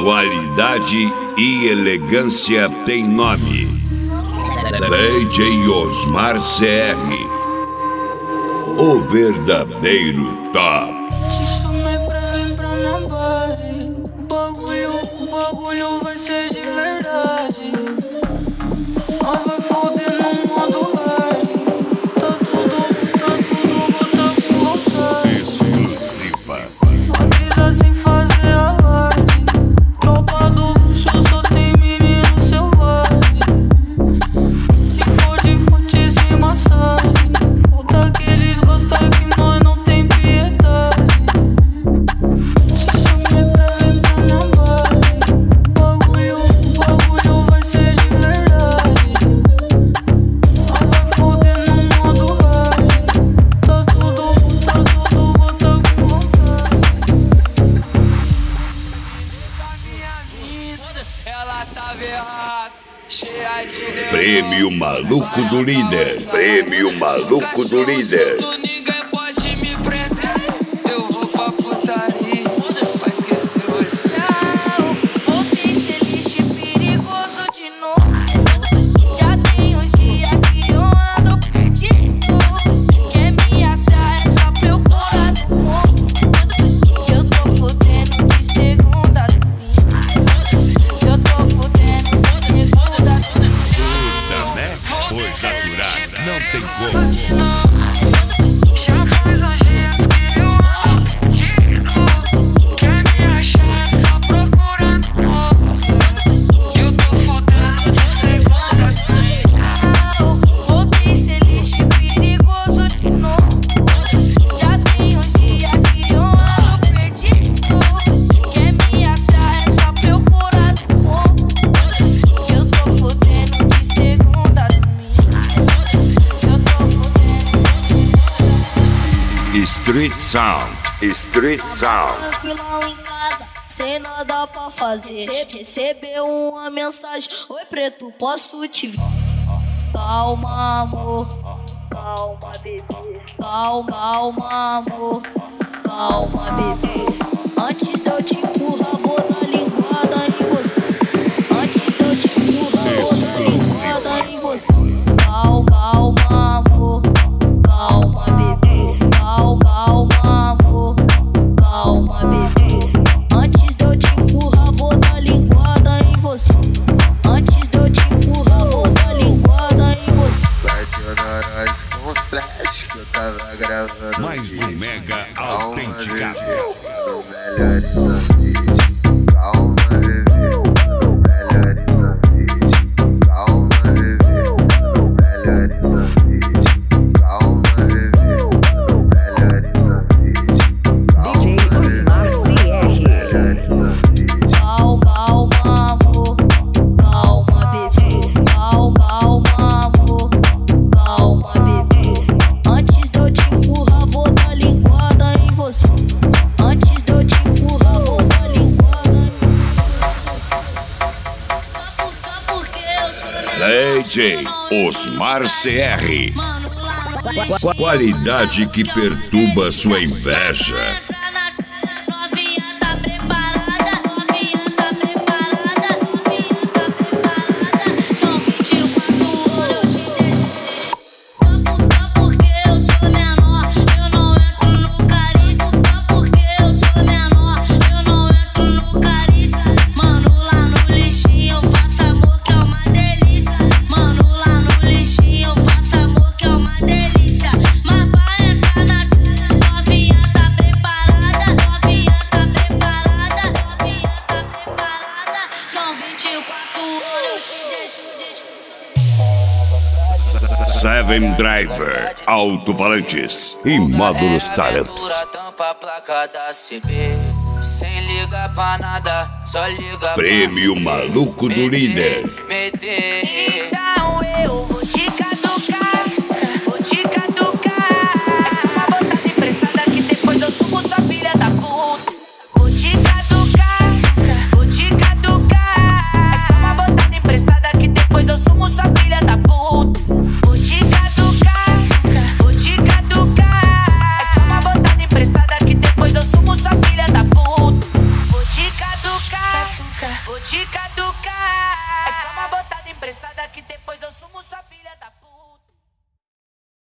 Qualidade e elegância tem nome. DJ Osmar CR, o verdadeiro top. Te chamei pra vir pra minha base. O bagulho vai ser de verdade. Nós vai foder no modo hard. Tá tudo bota com vontade. Exclusiva. Avisa sem fazer alarde. Tropa do luxo só tem menino selvagem. Se for de fontes e massagem, falta que eles gostam que nós não tem piedade. Te chamei pra vir pra minha base. O bagulho vai ser de verdade. Nós vai foder no modo hard. Tá tudo bota com vontade. Ela tava errada, cheia de Prêmio Maluco do Líder. Prêmio Maluco do Líder. Ninguém pode me prender. Eu vou pra putaria, vai esquecer você. Tchau, voltei ser lixo perigoso de novo. Já tem uns dias que eu ando perdido. Quer me achar é só procurar no mundo. Eu tô fudendo de segunda domingo. Eu tô fudendo de segunda domingo. Surda, né? Coisa durada, não tem como. Já faz uns dias que eu ando perdido. Quer me achar é só procurando. Eu tô fudendo de segunda. Tchau, voltei ser lixo perigoso de novo. Já tem uns dias que eu ando perdido. Quer me achar é só procurar no morro. Eu tô fudendo de segunda a domingo. Eu tô fudendo de segunda. Street Sound. Street Sound. Tranquilão em casa, sem nada pra fazer. Recebeu uma mensagem: oi preto, posso te ver? Calma amor, calma bebê. Calma amor, calma bebê. Antes de eu te empurrar, vou dar linguada em você. Antes de eu te empurrar, vou dar linguada em você. Calma amor, calma bebê. Calma amor, calma bebê. Antes de eu te empurrar, vou dar linguada em você. Antes de eu te empurrar, vou dar linguada em você. Bateu na nós com flash que eu tava gravando. Mais um mega autêntica. Melhores amigos, calma bebê. Melhores amigos, calma bebê. Melhores amigos, calma bebê. Melhores amigos, DJ Osmar CR. melhores amigos. Calma amor, calma bebê. Calma amor, calma bebê. Antes de eu te empurrar, vou dar linguada em você. Antes de eu te empurrar, vou dar linguada em você. Porque eu sou DJ Osmar CR. Qualidade que perturba sua inveja. Novinha tá preparada, novinha tá preparada, novinha tá preparada. São 24 horas, eu te deixo. Só porque eu sou menor, eu não entro no carisma. Só porque eu sou menor, eu não entro no carisma. Mano, lá no lixinho eu faço amor que é uma delícia. Mano, lá no lixinho eu faço amor que é uma delícia. Mas pra entrar na novinha tá preparada, novinha tá preparada, novinha tá preparada. São 24 horas, eu te deixo. Seven Driver, alto-falantes e módulos Taramps. Tampa a placa da CB. Sem ligar pra nada, só liga pra Prêmio Maluco do Líder. meter.